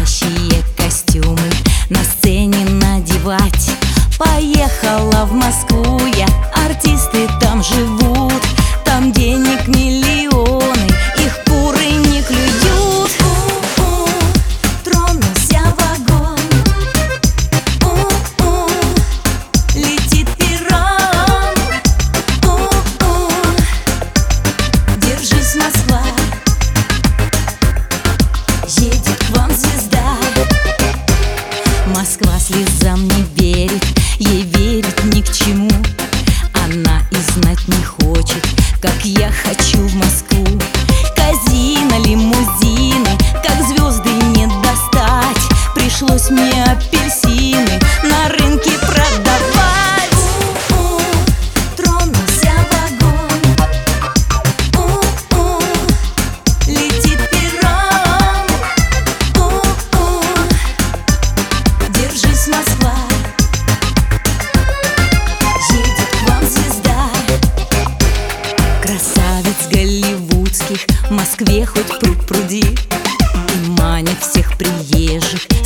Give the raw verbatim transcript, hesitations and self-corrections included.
настоящие костюмы на сцене надевать. Поехала в Москву я, артисты там живут, там денег миллионы, их куры не клюют. У-у, тронулся вагон, у-у, летит перрон, у-у, держись, Москва, едет к вам звезда. Москва слезам не верит, ей верить ни к чему. Она и знать не хочет, как я хочу в Москву. Казино, лимузины, как звезды не достать. Пришлось мне апельсины на рынке продавать. У-у, тронулся вагон, у-у, летит перрон, у-у, держись, Москва, едет к вам звезда. Красавиц голливудских в Москве хоть пруд пруди, и манит всех приезжих